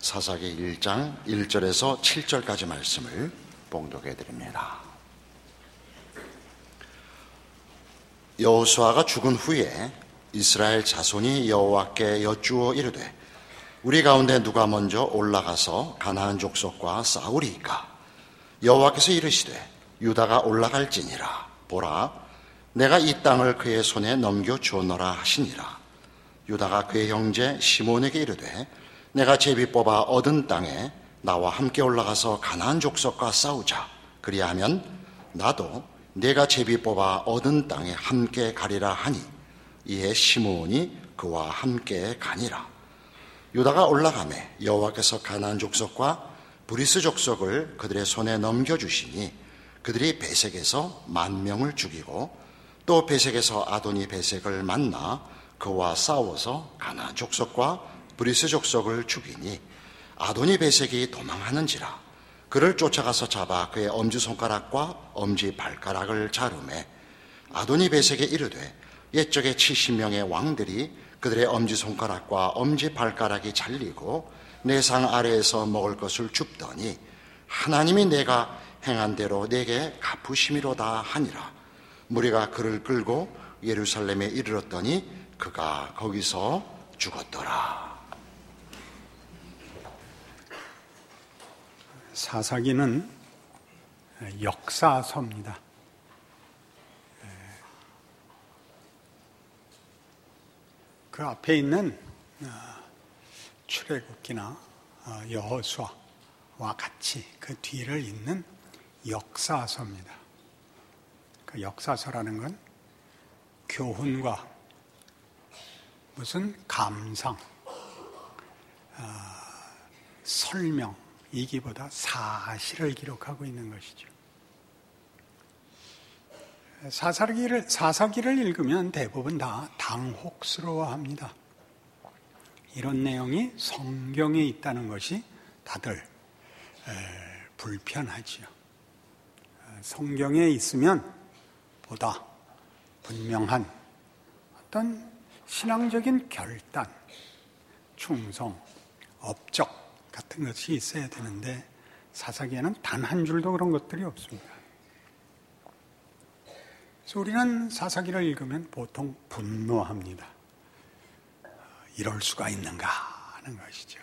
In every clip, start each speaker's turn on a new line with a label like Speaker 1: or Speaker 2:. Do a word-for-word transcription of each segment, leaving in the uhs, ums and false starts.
Speaker 1: 사사기 일 장 일 절에서 칠 절까지 말씀을 봉독해 드립니다. 여호수아가 죽은 후에 이스라엘 자손이 여호와께 여쭈어 이르되 우리 가운데 누가 먼저 올라가서 가나안 족속과 싸우리이까? 여호와께서 이르시되 유다가 올라갈지니라. 보라, 내가 이 땅을 그의 손에 넘겨 주었노라 하시니라. 유다가 그의 형제 시몬에게 이르되 내가 제비 뽑아 얻은 땅에 나와 함께 올라가서 가나안 족속과 싸우자. 그리하면 나도 내가 제비 뽑아 얻은 땅에 함께 가리라 하니 이에 시몬이 그와 함께 가니라. 유다가 올라가매 여호와께서 가나안 족속과 브리스 족속을 그들의 손에 넘겨주시니 그들이 베색에서 만 명을 죽이고 또 베색에서 아도니 베색을 만나 그와 싸워서 가나안 족속과 브리스 족속을 죽이니 아도니 베색이 도망하는지라. 그를 쫓아가서 잡아 그의 엄지손가락과 엄지발가락을 자르매 아도니 베색에 이르되 옛적에 칠십 명의 왕들이 그들의 엄지손가락과 엄지발가락이 잘리고 내 상 아래에서 먹을 것을 줍더니 하나님이 내가 행한 대로 내게 갚으심이로다 하니라. 무리가 그를 끌고 예루살렘에 이르렀더니 그가 거기서 죽었더라.
Speaker 2: 사사기는 역사서입니다. 그 앞에 있는 출애굽기나 여호수아와 같이 그 뒤를 잇는 역사서입니다. 그 역사서라는 건 교훈과 무슨 감상, 설명이기보다 사실을 기록하고 있는 것이죠. 사사기를, 사사기를 읽으면 대부분 다 당혹스러워합니다. 이런 내용이 성경에 있다는 것이 다들 에, 불편하지요. 성경에 있으면 보다 분명한 어떤 신앙적인 결단, 충성, 업적 같은 것이 있어야 되는데 사사기에는 단 한 줄도 그런 것들이 없습니다. 그래서 우리는 사사기를 읽으면 보통 분노합니다. 이럴 수가 있는가 하는 것이죠.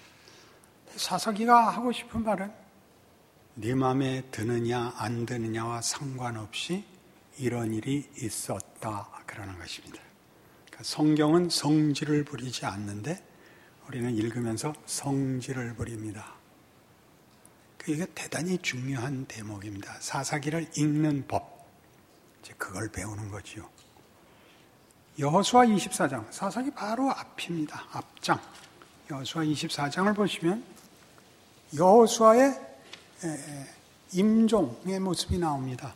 Speaker 2: 사사기가 하고 싶은 말은 네 마음에 드느냐 안 드느냐와 상관없이 이런 일이 있었다 그러는 것입니다. 그러니까 성경은 성질을 부리지 않는데 우리는 읽으면서 성질을 부립니다. 이게 대단히 중요한 대목입니다. 사사기를 읽는 법, 이제 그걸 배우는 거지요. 여호수아 이십사 장, 사사기 바로 앞입니다. 앞장. 여호수아 이십사 장을 보시면 여호수아의 임종의 모습이 나옵니다.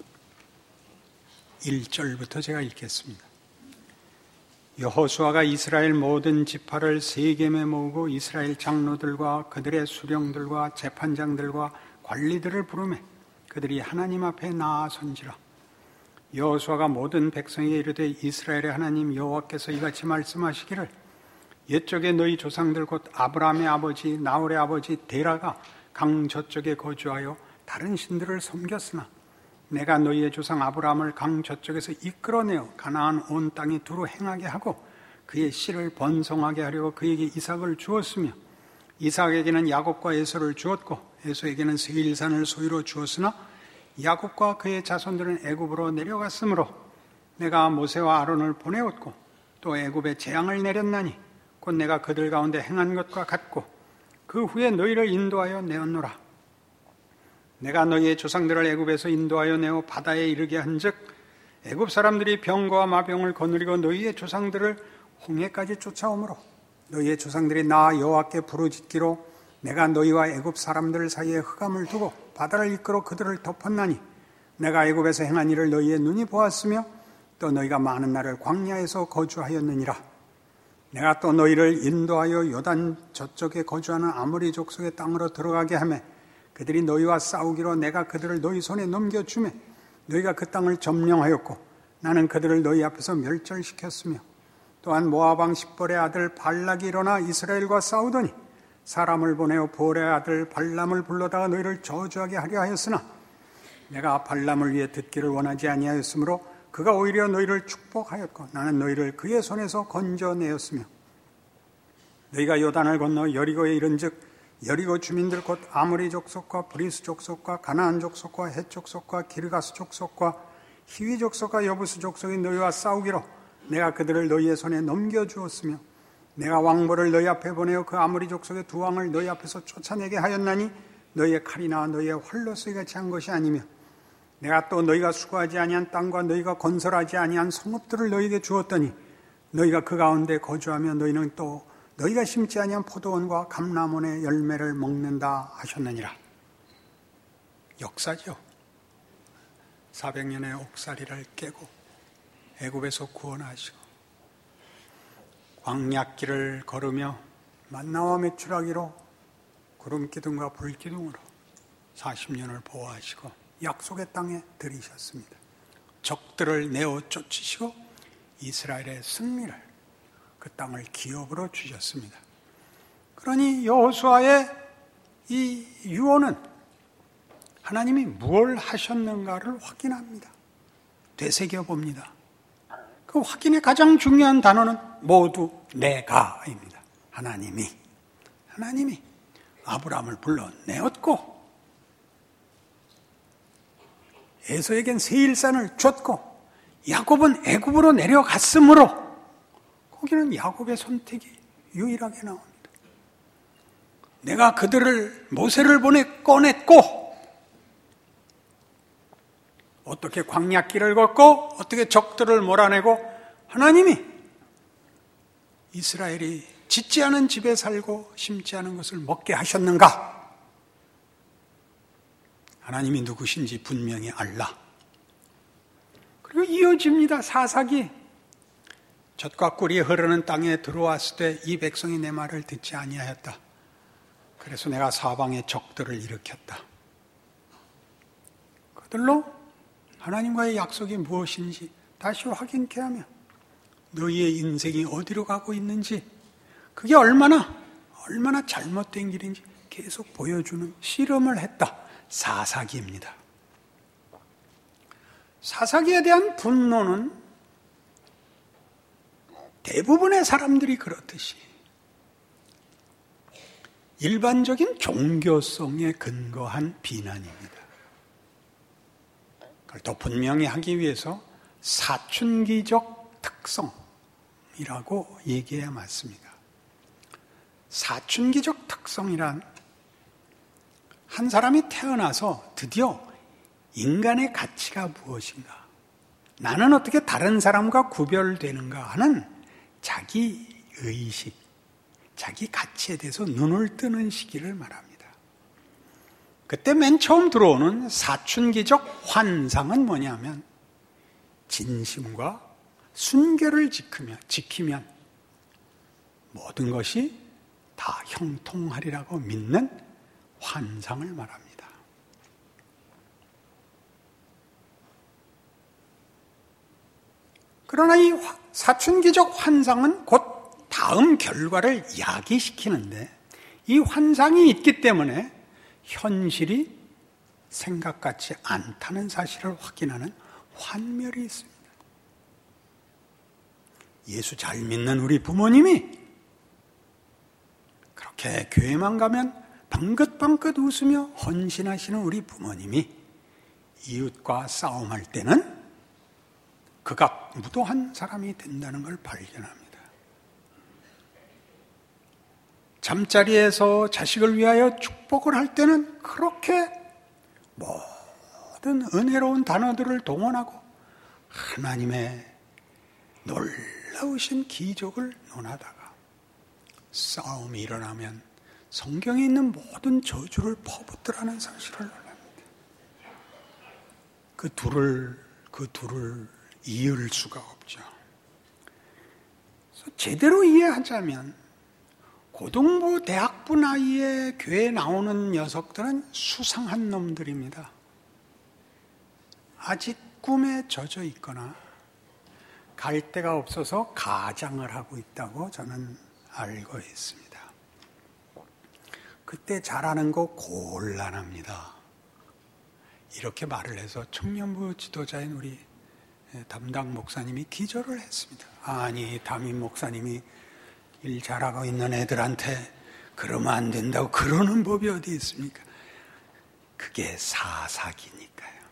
Speaker 2: 일 절부터 제가 읽겠습니다. 여호수아가 이스라엘 모든 지파를 세겜에 모으고 이스라엘 장로들과 그들의 수령들과 재판장들과 관리들을 부르매 그들이 하나님 앞에 나아선지라. 여호수아가 모든 백성에게 이르되 이스라엘의 하나님 여호와께서 이같이 말씀하시기를 옛적에 너희 조상들 곧 아브라함의 아버지 나홀의 아버지 데라가 강 저쪽에 거주하여 다른 신들을 섬겼으나 내가 너희의 조상 아브라함을 강 저쪽에서 이끌어내어 가나안 온 땅에 두루 행하게 하고 그의 씨를 번성하게 하려고 그에게 이삭을 주었으며 이삭에게는 야곱과 에서를 주었고 에서에게는 세일산을 소유로 주었으나 야곱과 그의 자손들은 애굽으로 내려갔으므로 내가 모세와 아론을 보내었고 또 애굽에 재앙을 내렸나니 곧 내가 그들 가운데 행한 것과 같고 그 후에 너희를 인도하여 내었노라. 내가 너희의 조상들을 애굽에서 인도하여 내어 바다에 이르게 한즉 애굽 사람들이 병과 마병을 거느리고 너희의 조상들을 홍해까지 쫓아오므로 너희의 조상들이 나 여호와께 부르짖기로 내가 너희와 애굽 사람들 사이에 흑암을 두고 바다를 이끌어 그들을 덮었나니 내가 애굽에서 행한 일을 너희의 눈이 보았으며 또 너희가 많은 날을 광야에서 거주하였느니라. 내가 또 너희를 인도하여 요단 저쪽에 거주하는 아모리 족속의 땅으로 들어가게 하매 그들이 너희와 싸우기로 내가 그들을 너희 손에 넘겨주매 너희가 그 땅을 점령하였고 나는 그들을 너희 앞에서 멸절시켰으며 또한 모압 왕 십볼의 아들 발락이 일어나 이스라엘과 싸우더니 사람을 보내어 보레의 아들 발람을 불러다가 너희를 저주하게 하려 하였으나 내가 발람을 위해 듣기를 원하지 아니하였으므로 그가 오히려 너희를 축복하였고 나는 너희를 그의 손에서 건져내었으며 너희가 요단을 건너 여리고에 이른즉 여리고 주민들 곧 아모리 족속과 브리스 족속과 가나안 족속과 헷 족속과 기르가스 족속과 히위 족속과 여부스 족속이 너희와 싸우기로 내가 그들을 너희의 손에 넘겨주었으며 내가 왕보를 너희 앞에 보내어 그 아모리 족속의 두 왕을 너희 앞에서 쫓아내게 하였나니 너희의 칼이나 너희의 활로 쓰이같이 한 것이 아니며 내가 또 너희가 수고하지 아니한 땅과 너희가 건설하지 아니한 성읍들을 너희에게 주었더니 너희가 그 가운데 거주하며 너희는 또 너희가 심지 아니한 포도원과 감람원의 열매를 먹는다 하셨느니라. 역사죠. 사백 년의 옥살이를 깨고 애굽에서 구원하시고 광야길을 걸으며 만나와 메추라기로 구름기둥과 불기둥으로 사십 년을 보호하시고 약속의 땅에 들이셨습니다. 적들을 내어 쫓으시고 이스라엘의 승리를 그 땅을 기업으로 주셨습니다. 그러니 여호수아의 이 유언은 하나님이 무엇을 하셨는가를 확인합니다. 되새겨봅니다. 그 확인의 가장 중요한 단어는 모두 내가입니다. 하나님이 하나님이 아브라함을 불러내었고 에서에겐 세일산을 줬고 야곱은 애굽으로 내려갔으므로 거기는 야곱의 선택이 유일하게 나옵니다. 내가 그들을 모세를 보내 꺼냈고 어떻게 광야길을 걷고 어떻게 적들을 몰아내고 하나님이 이스라엘이 짓지 않은 집에 살고 심지 않은 것을 먹게 하셨는가? 하나님이 누구신지 분명히 알라. 그리고 이어집니다. 사사기. 젖과 꿀이 흐르는 땅에 들어왔을 때 이 백성이 내 말을 듣지 아니하였다. 그래서 내가 사방에 적들을 일으켰다. 그들로 하나님과의 약속이 무엇인지 다시 확인케 하며 너희의 인생이 어디로 가고 있는지 그게 얼마나 얼마나 잘못된 길인지 계속 보여주는 실험을 했다. 사사기입니다. 사사기에 대한 분노는 대부분의 사람들이 그렇듯이 일반적인 종교성에 근거한 비난입니다. 그걸 더 분명히 하기 위해서 사춘기적 특성이라고 얘기해야 맞습니다. 사춘기적 특성이란 한 사람이 태어나서 드디어 인간의 가치가 무엇인가, 나는 어떻게 다른 사람과 구별되는가 하는 자기 의식, 자기 가치에 대해서 눈을 뜨는 시기를 말합니다. 그때 맨 처음 들어오는 사춘기적 환상은 뭐냐면 진심과 순결을 지키면, 지키면 모든 것이 다 형통하리라고 믿는 환상을 말합니다. 그러나 이 사춘기적 환상은 곧 다음 결과를 야기시키는데 이 환상이 있기 때문에 현실이 생각 같지 않다는 사실을 확인하는 환멸이 있습니다. 예수 잘 믿는 우리 부모님이 그렇게 교회만 가면 방긋방긋 웃으며 헌신하시는 우리 부모님이 이웃과 싸움할 때는 극악무도한 사람이 된다는 걸 발견합니다. 잠자리에서 자식을 위하여 축복을 할 때는 그렇게 모든 은혜로운 단어들을 동원하고 하나님의 놀라우신 기적을 논하다가 싸움이 일어나면 성경에 있는 모든 저주를 퍼붓더라는 사실을 논합니다. 그 둘을 그 둘을 이을 수가 없죠. 그래서 제대로 이해하자면 고등부, 대학부 나이에 교회에 나오는 녀석들은 수상한 놈들입니다. 아직 꿈에 젖어 있거나 갈 데가 없어서 가장을 하고 있다고 저는 알고 있습니다. 그때 잘하는 거 곤란합니다. 이렇게 말을 해서 청년부 지도자인 우리 담당 목사님이 기절을 했습니다. 아니, 담임 목사님이 일 잘하고 있는 애들한테 그러면 안 된다고 그러는 법이 어디 있습니까? 그게 사사기니까요.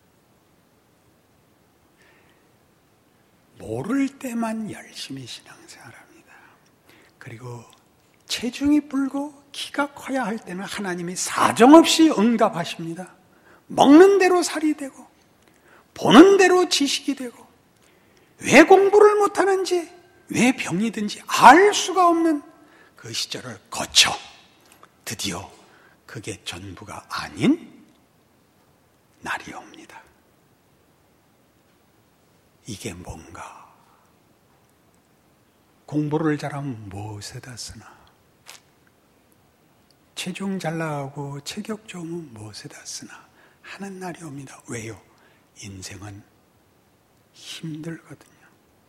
Speaker 2: 모를 때만 열심히 신앙생활합니다. 그리고 체중이 불고 키가 커야 할 때는 하나님이 사정없이 응답하십니다. 먹는 대로 살이 되고 보는 대로 지식이 되고 왜 공부를 못하는지 왜 병이 든지 알 수가 없는 그 시절을 거쳐 드디어 그게 전부가 아닌 날이 옵니다. 이게 뭔가? 공부를 잘하면 무엇에다 쓰나? 체중 잘 나가고 체격 좋으면 무엇에다 쓰나? 하는 날이 옵니다. 왜요? 인생은 힘들거든요.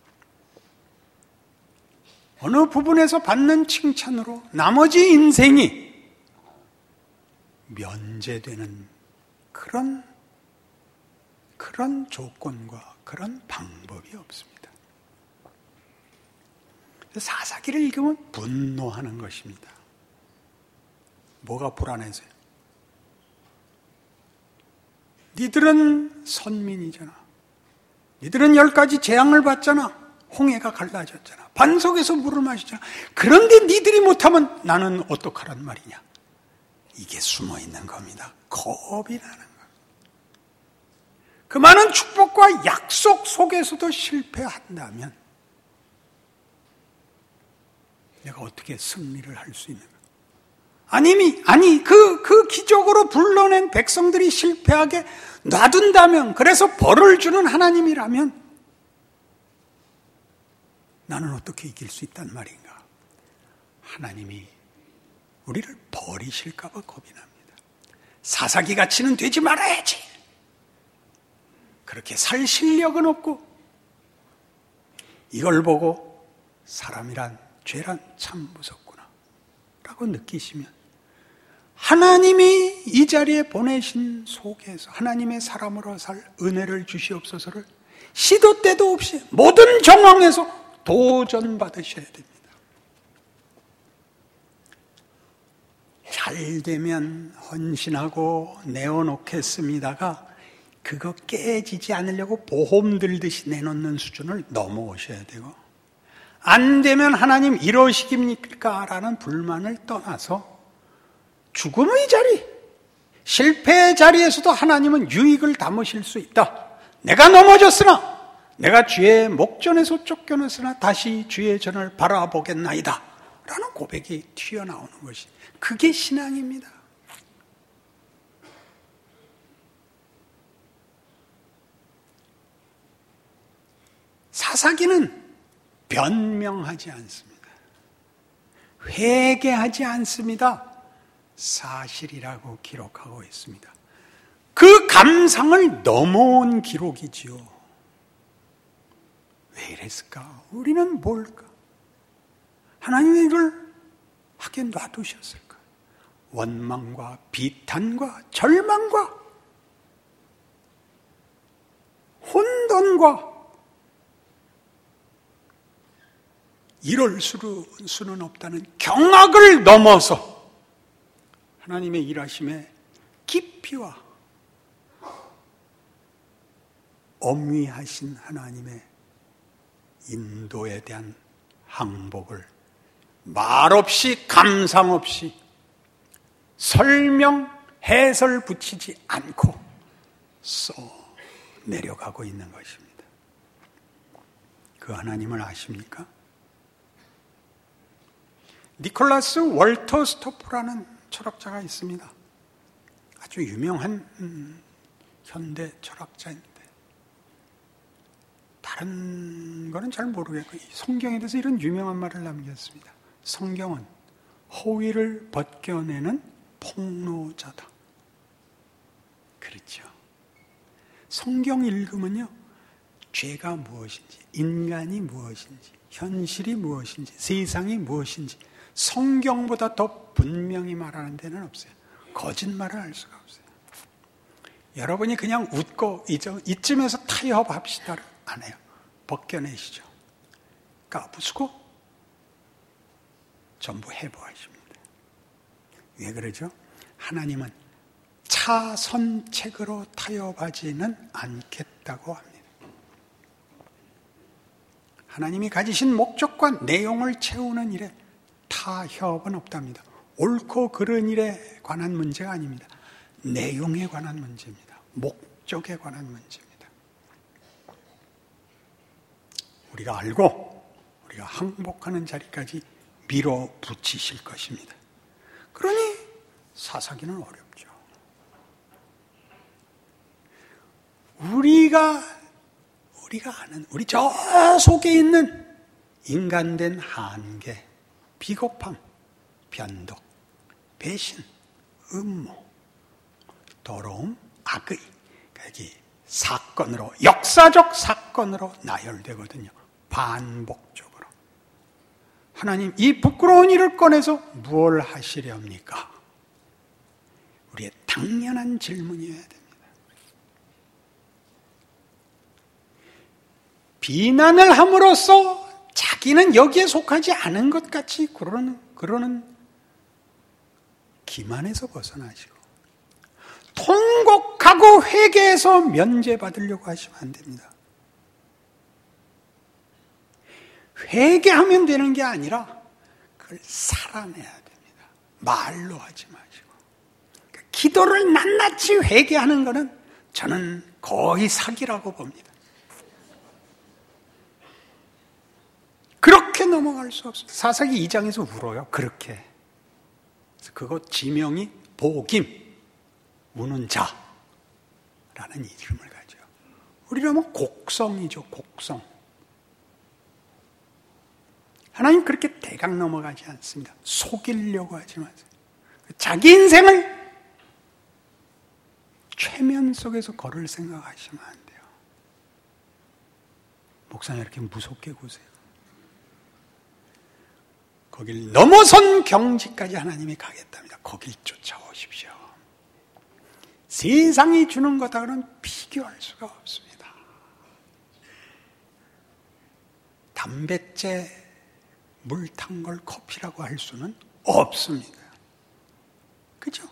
Speaker 2: 어느 부분에서 받는 칭찬으로 나머지 인생이 면제되는 그런 그런 조건과 그런 방법이 없습니다. 사사기를 읽으면 분노하는 것입니다. 뭐가 불안해서요? 니들은 선민이잖아. 니들은 열 가지 재앙을 받잖아. 홍해가 갈라졌잖아. 반석에서 물을 마시잖아. 그런데 니들이 못하면 나는 어떡하란 말이냐. 이게 숨어있는 겁니다. 겁이 나는 겁니다. 그 많은 축복과 약속 속에서도 실패한다면 내가 어떻게 승리를 할 수 있는가? 아니, 아니, 그, 그 기적으로 불러낸 백성들이 실패하게 놔둔다면, 그래서 벌을 주는 하나님이라면, 나는 어떻게 이길 수 있단 말인가? 하나님이 우리를 버리실까봐 겁이 납니다. 사사기 가치는 되지 말아야지. 그렇게 살 실력은 없고, 이걸 보고 사람이란, 죄란 참 무섭구나 라고 느끼시면 하나님이 이 자리에 보내신 속에서 하나님의 사람으로 살 은혜를 주시옵소서를 시도 때도 없이 모든 정황에서 도전받으셔야 됩니다. 잘 되면 헌신하고 내어놓겠습니다가 그거 깨지지 않으려고 보험 들듯이 내놓는 수준을 넘어오셔야 되고, 안 되면 하나님 이러시깁니까? 라는 불만을 떠나서 죽음의 자리, 실패의 자리에서도 하나님은 유익을 담으실 수 있다. 내가 넘어졌으나, 내가 주의 목전에서 쫓겨났으나 다시 주의 전을 바라보겠나이다 라는 고백이 튀어나오는 것이, 그게 신앙입니다. 사사기는 변명하지 않습니다. 회개하지 않습니다. 사실이라고 기록하고 있습니다. 그 감상을 넘어온 기록이지요. 왜 이랬을까? 우리는 뭘까? 하나님이 이걸 하게 놔두셨을까? 원망과 비탄과 절망과 혼돈과 이럴 수는 없다는 경악을 넘어서 하나님의 일하심의 깊이와 엄위하신 하나님의 인도에 대한 항복을 말없이 감상 없이 설명, 해설 붙이지 않고 써 내려가고 있는 것입니다. 그 하나님을 아십니까? 니콜라스 월터 스토프라는 철학자가 있습니다. 아주 유명한 음, 현대 철학자인데 다른 거는 잘 모르겠고 성경에 대해서 이런 유명한 말을 남겼습니다. 성경은 허위를 벗겨내는 폭로자다. 그렇죠. 성경 읽으면요, 죄가 무엇인지, 인간이 무엇인지, 현실이 무엇인지, 세상이 무엇인지 성경보다 더 분명히 말하는 데는 없어요. 거짓말을 할 수가 없어요. 여러분이 그냥 웃고 이쯤에서 타협합시다를 안 해요. 벗겨내시죠. 까부수고 전부 해부하십니다. 왜 그러죠? 하나님은 차선책으로 타협하지는 않겠다고 합니다. 하나님이 가지신 목적과 내용을 채우는 일에 타협은 없답니다. 옳고 그른 일에 관한 문제가 아닙니다. 내용에 관한 문제입니다. 목적에 관한 문제입니다. 우리가 알고 우리가 항복하는 자리까지 밀어붙이실 것입니다. 그러니 사사기는 어렵죠. 우리가 우리가 아는 우리 저 속에 있는 인간된 한계, 비겁함, 변덕, 배신, 음모, 더러움, 악의, 여기 사건으로, 역사적 사건으로 나열되거든요. 반복적으로. 하나님, 이 부끄러운 일을 꺼내서 무엇을 하시렵니까? 우리의 당연한 질문이어야 됩니다. 비난을 함으로써 자기는 여기에 속하지 않은 것 같이 그러는, 그러는 기만에서 벗어나시고 통곡하고 회개해서 면제받으려고 하시면 안 됩니다. 회개하면 되는 게 아니라 그걸 살아내야 됩니다. 말로 하지 마시고. 그러니까 기도를 낱낱이 회개하는 것은 저는 거의 사기라고 봅니다. 그렇게 넘어갈 수 없어요. 사사기 이 장에서 울어요. 그렇게. 그거 지명이 복임, 우는 자라는 이름을 가져. 우리라면 곡성이죠. 곡성. 하나님 그렇게 대강 넘어가지 않습니다. 속이려고 하지 마세요. 자기 인생을 최면 속에서 걸을 생각하시면 안 돼요. 목사님 이렇게 무섭게 구세요. 거길 넘어선 경지까지 하나님이 가겠답니다. 거길 쫓아오십시오. 세상이 주는 것하고는 비교할 수가 없습니다. 담뱃재 물 탄 걸 커피라고 할 수는 없습니다. 그죠?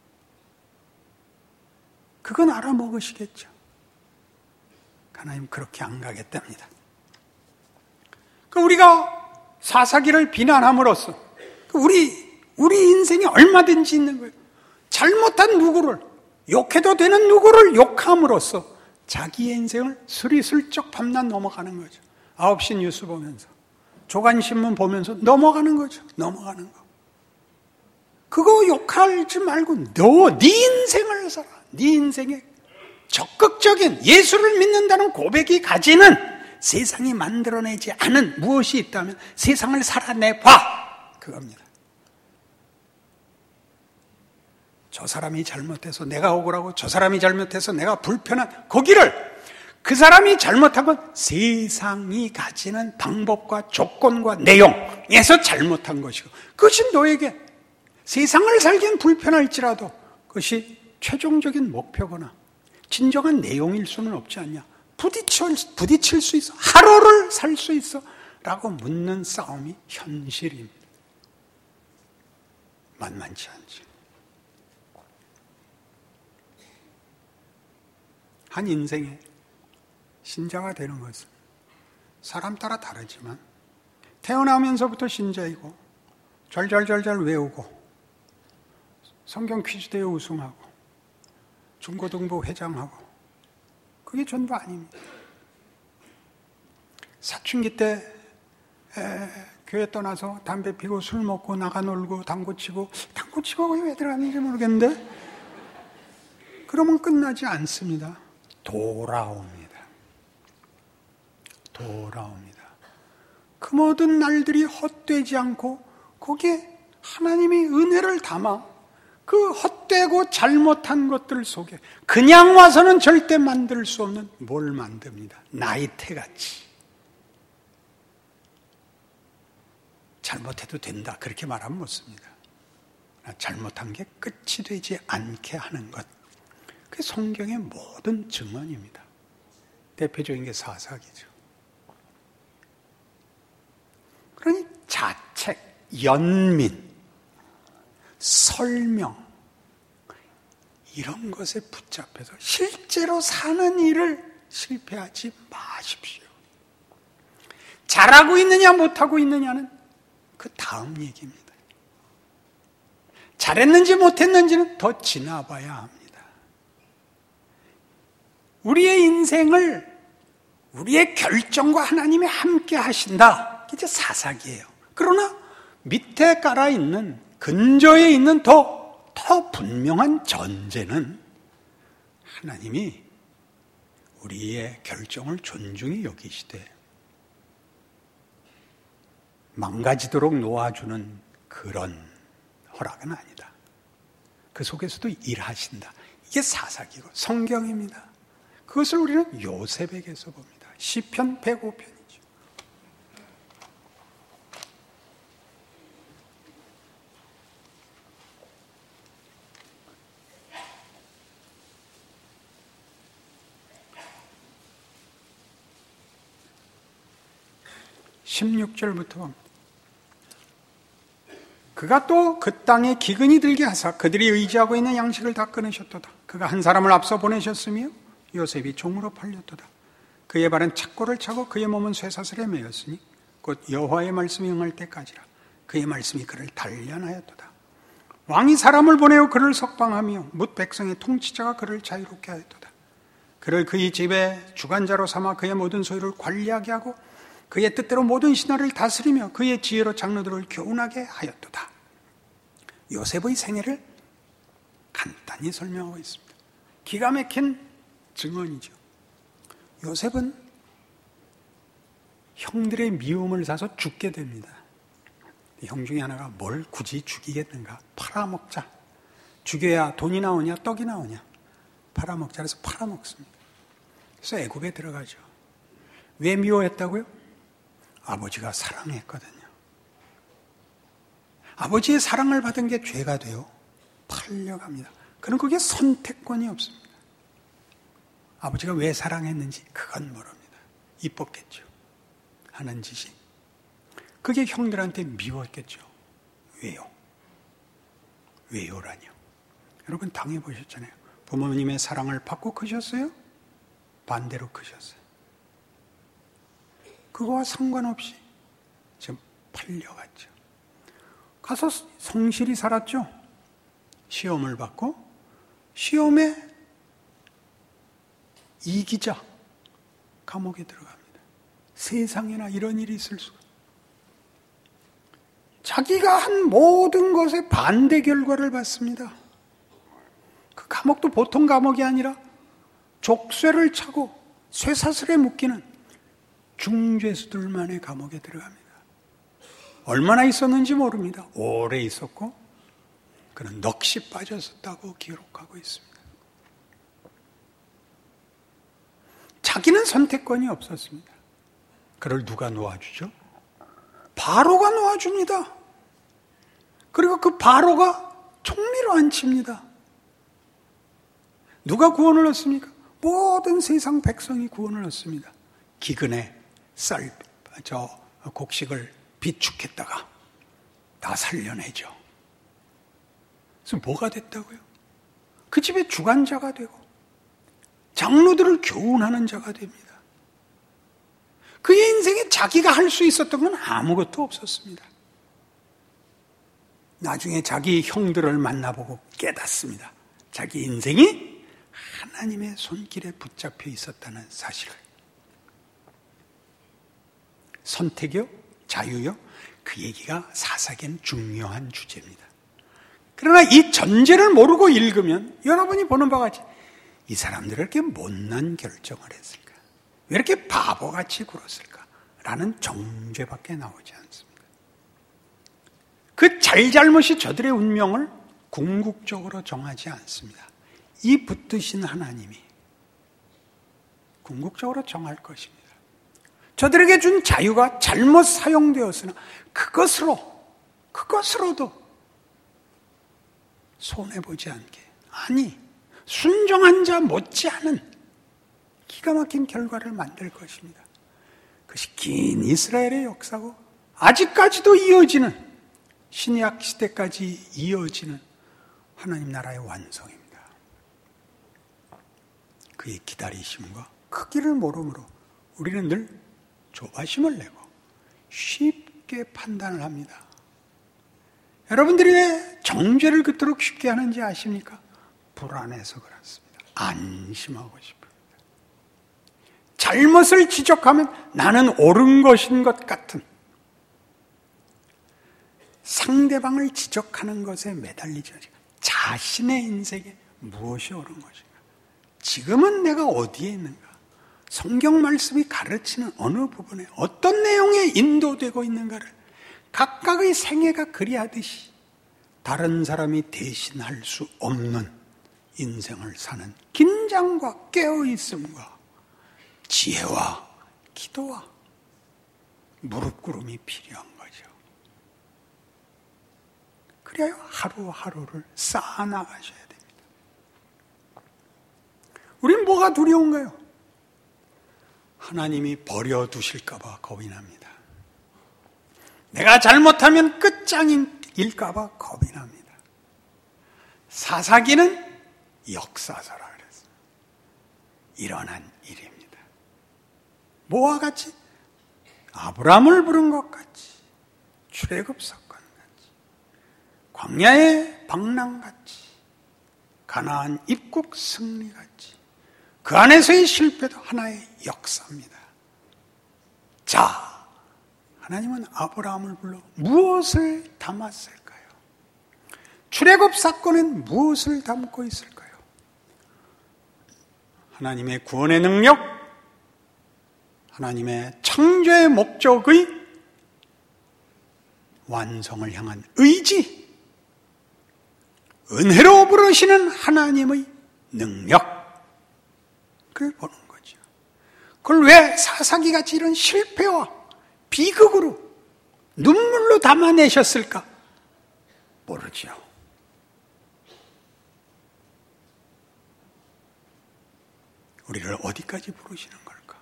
Speaker 2: 그건 알아먹으시겠죠. 하나님 그렇게 안 가겠답니다. 그 우리가 사사기를 비난함으로써 우리 우리 인생이 얼마든지 있는 거예요. 잘못한 누구를 욕해도 되는 누구를 욕함으로써 자기의 인생을 스리슬쩍 밤낮 넘어가는 거죠. 아홉 시 뉴스 보면서 조간신문 보면서 넘어가는 거죠. 넘어가는 거. 그거 욕하지 말고 너 네 인생을 살아. 네 인생에 적극적인 예수를 믿는다는 고백이 가지는 세상이 만들어내지 않은 무엇이 있다면 세상을 살아내봐. 그겁니다. 저 사람이 잘못해서 내가 억울하고 저 사람이 잘못해서 내가 불편한 거기를 그 사람이 잘못한 건 세상이 가지는 방법과 조건과 내용에서 잘못한 것이고 그것이 너에게 세상을 살기엔 불편할지라도 그것이 최종적인 목표거나 진정한 내용일 수는 없지 않냐. 부딪힐, 부딪힐 수 있어. 하루를 살 수 있어. 라고 묻는 싸움이 현실입니다. 만만치 않지. 한 인생에 신자가 되는 것은 사람 따라 다르지만 태어나면서부터 신자이고 절절절절 외우고 성경 퀴즈대회 우승하고 중고등부 회장하고 그게 전부 아닙니다. 사춘기 때 에, 교회 떠나서 담배 피고 술 먹고 나가 놀고 당구 치고 당구 치고 왜 들어갔는지 모르겠는데 그러면 끝나지 않습니다. 돌아옵니다. 돌아옵니다. 그 모든 날들이 헛되지 않고 거기에 하나님이 은혜를 담아 그 헛되고 잘못한 것들 속에 그냥 와서는 절대 만들 수 없는 뭘 만듭니다. 나이테같이. 잘못해도 된다 그렇게 말하면 못 씁니다. 잘못한 게 끝이 되지 않게 하는 것, 그게 성경의 모든 증언입니다. 대표적인 게 사사기죠. 그러니 자책, 연민, 설명 이런 것에 붙잡혀서 실제로 사는 일을 실패하지 마십시오. 잘하고 있느냐 못하고 있느냐는 그 다음 얘기입니다. 잘했는지 못했는지는 더 지나봐야 합니다. 우리의 인생을 우리의 결정과 하나님이 함께 하신다. 이제 사사기예요. 그러나 밑에 깔아 있는 근저에 있는 더, 더 분명한 전제는 하나님이 우리의 결정을 존중히 여기시되 망가지도록 놓아주는 그런 허락은 아니다. 그 속에서도 일하신다. 이게 사사기고 성경입니다. 그것을 우리는 요셉에게서 봅니다. 시편 백오 편이죠. 십육 절부터 봅니다. 그가 또 그 땅에 기근이 들게 하사 그들이 의지하고 있는 양식을 다 끊으셨도다. 그가 한 사람을 앞서 보내셨으며 요셉이 종으로 팔렸도다. 그의 발은 착고를 차고 그의 몸은 쇠사슬에 매였으니 곧 여호와의 말씀이 응할 때까지라. 그의 말씀이 그를 단련하였도다. 왕이 사람을 보내어 그를 석방하며 뭇 백성의 통치자가 그를 자유롭게 하였도다. 그를 그의 집에 주관자로 삼아 그의 모든 소유를 관리하게 하고 그의 뜻대로 모든 신하를 다스리며 그의 지혜로 장로들을 교훈하게 하였도다. 요셉의 생애를 간단히 설명하고 있습니다. 기가 막힌 증언이죠. 요셉은 형들의 미움을 사서 죽게 됩니다. 형 중에 하나가 뭘 굳이 죽이겠는가? 팔아먹자. 죽여야 돈이 나오냐 떡이 나오냐? 팔아먹자 해서 팔아먹습니다. 그래서 애국에 들어가죠. 왜 미워했다고요? 아버지가 사랑했거든요. 아버지의 사랑을 받은 게 죄가 돼요. 팔려갑니다. 그럼 그게 선택권이 없습니다. 아버지가 왜 사랑했는지 그건 모릅니다. 이뻤겠죠. 하는 짓이. 그게 형들한테 미웠겠죠. 왜요? 왜요라뇨? 여러분 당해보셨잖아요. 부모님의 사랑을 받고 크셨어요? 반대로 크셨어요. 그거와 상관없이 지금 팔려갔죠. 가서 성실히 살았죠. 시험을 받고 시험에 이기자 감옥에 들어갑니다. 세상에나 이런 일이 있을 수가. 자기가 한 모든 것에 반대 결과를 받습니다. 그 감옥도 보통 감옥이 아니라 족쇄를 차고 쇠사슬에 묶이는 중죄수들만의 감옥에 들어갑니다. 얼마나 있었는지 모릅니다. 오래 있었고 그는 넋이 빠졌었다고 기록하고 있습니다. 자기는 선택권이 없었습니다. 그를 누가 놓아주죠? 바로가 놓아줍니다. 그리고 그 바로가 총리로 앉힙니다. 누가 구원을 얻습니까? 모든 세상 백성이 구원을 얻습니다. 기근에 쌀, 저 곡식을 비축했다가 다 살려내죠. 그래서 뭐가 됐다고요? 그 집의 주관자가 되고 장로들을 교훈하는 자가 됩니다. 그의 인생에 자기가 할 수 있었던 건 아무것도 없었습니다. 나중에 자기 형들을 만나보고 깨닫습니다. 자기 인생이 하나님의 손길에 붙잡혀 있었다는 사실을. 선택이요? 자유요? 그 얘기가 사사기엔 중요한 주제입니다. 그러나 이 전제를 모르고 읽으면 여러분이 보는 바와 같이 이 사람들은 이렇게 못난 결정을 했을까? 왜 이렇게 바보같이 굴었을까? 라는 정죄밖에 나오지 않습니다. 그 잘잘못이 저들의 운명을 궁극적으로 정하지 않습니다. 이 붙드신 하나님이 궁극적으로 정할 것입니다. 저들에게 준 자유가 잘못 사용되었으나 그것으로, 그것으로도 손해보지 않게, 아니 순종한 자 못지않은 기가 막힌 결과를 만들 것입니다. 그것이 긴 이스라엘의 역사고 아직까지도 이어지는, 신약 시대까지 이어지는 하나님 나라의 완성입니다. 그의 기다리심과 크기를 모르므로 우리는 늘 조바심을 내고 쉽게 판단을 합니다. 여러분들이 왜 정죄를 그토록 쉽게 하는지 아십니까? 불안해서 그렇습니다. 안심하고 싶습니다. 잘못을 지적하면 나는 옳은 것인 것 같은, 상대방을 지적하는 것에 매달리지 않으니까 자신의 인생에 무엇이 옳은 것인가, 지금은 내가 어디에 있는가, 성경 말씀이 가르치는 어느 부분에 어떤 내용에 인도되고 있는가를 각각의 생애가 그리하듯이 다른 사람이 대신할 수 없는 인생을 사는 긴장과 깨어있음과 지혜와 기도와 무릎 꿇음이 필요한 거죠. 그래야 하루하루를 쌓아나가셔야 됩니다. 우린 뭐가 두려운가요? 하나님이 버려두실까 봐 겁이 납니다. 내가 잘못하면 끝장일까 봐 겁이 납니다. 사사기는 역사서라 그랬어요. 일어난 일입니다. 뭐와 같이? 아브라함을 부른 것 같이, 출애굽 사건 같이, 광야의 방랑 같이, 가나안 입국 승리 같이, 그 안에서의 실패도 하나의 역사입니다. 자, 하나님은 아브라함을 불러 무엇을 담았을까요? 출애굽 사건은 무엇을 담고 있을까요? 하나님의 구원의 능력, 하나님의 창조의 목적의 완성을 향한 의지, 은혜로 부르시는 하나님의 능력, 그걸 보는 거죠. 그걸 왜 사사기같이 이런 실패와 비극으로 눈물로 담아내셨을까? 모르죠. 우리를 어디까지 부르시는 걸까?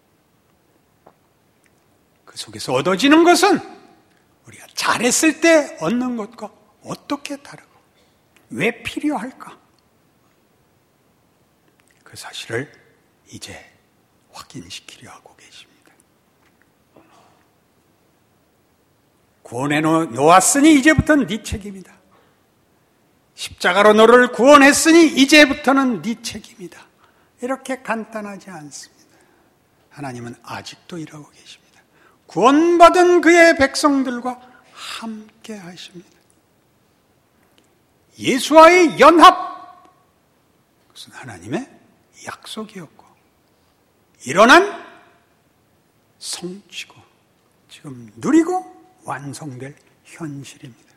Speaker 2: 그 속에서 얻어지는 것은 우리가 잘했을 때 얻는 것과 어떻게 다르고 왜 필요할까? 그 사실을 이제 확인시키려 하고 계십니다. 구원해 놓았으니 이제부터는 네 책임이다. 십자가로 너를 구원했으니 이제부터는 네 책임이다. 이렇게 간단하지 않습니다. 하나님은 아직도 이러고 계십니다. 구원받은 그의 백성들과 함께 하십니다. 예수와의 연합, 그것은 하나님의 약속이었고 일어난 성취고 지금 누리고 완성될 현실입니다.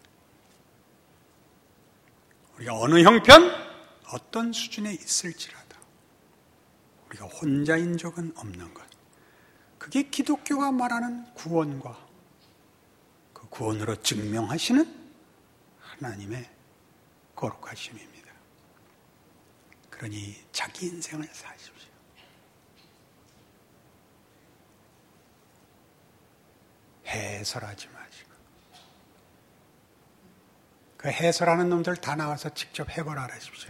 Speaker 2: 우리가 어느 형편, 어떤 수준에 있을지라도 우리가 혼자인 적은 없는 것, 그게 기독교가 말하는 구원과 그 구원으로 증명하시는 하나님의 거룩하심입니다. 그러니 자기 인생을 사십시오. 해설하지 마시고, 그 해설하는 놈들 다 나와서 직접 해보라 하십시오.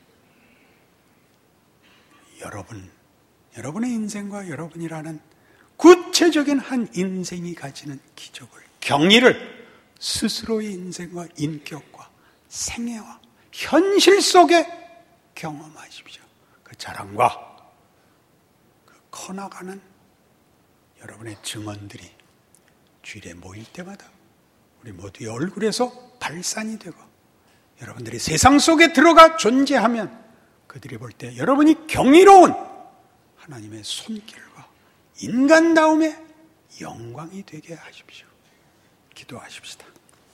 Speaker 2: 여러분, 여러분의 인생과 여러분이라는 구체적인 한 인생이 가지는 기적을, 경의를 스스로의 인생과 인격과 생애와 현실 속에 경험하십시오. 그 자랑과 그 커나가는 여러분의 증언들이 주일에 모일 때마다 우리 모두의 얼굴에서 발산이 되고, 여러분들이 세상 속에 들어가 존재하면 그들이 볼 때 여러분이 경이로운 하나님의 손길과 인간다움의 영광이 되게 하십시오. 기도하십시다.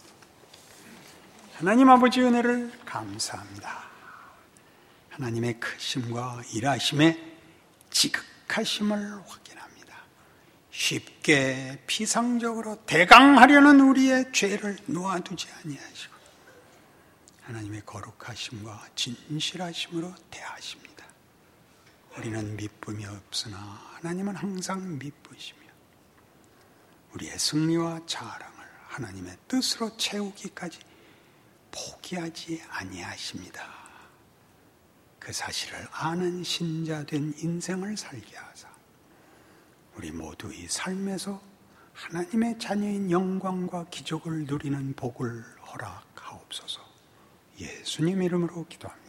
Speaker 2: 하나님 아버지 은혜를 감사합니다. 하나님의 크심과 일하심의 지극하심을 확인합니다. 쉽게 피상적으로 대강하려는 우리의 죄를 놓아두지 아니하시고 하나님의 거룩하심과 진실하심으로 대하십니다. 우리는 미쁨이 없으나 하나님은 항상 미쁘시며 우리의 승리와 자랑을 하나님의 뜻으로 채우기까지 포기하지 아니하십니다. 그 사실을 아는 신자된 인생을 살게 하사 우리 모두 이 삶에서 하나님의 자녀인 영광과 기적을 누리는 복을 허락하옵소서. 예수님 이름으로 기도합니다.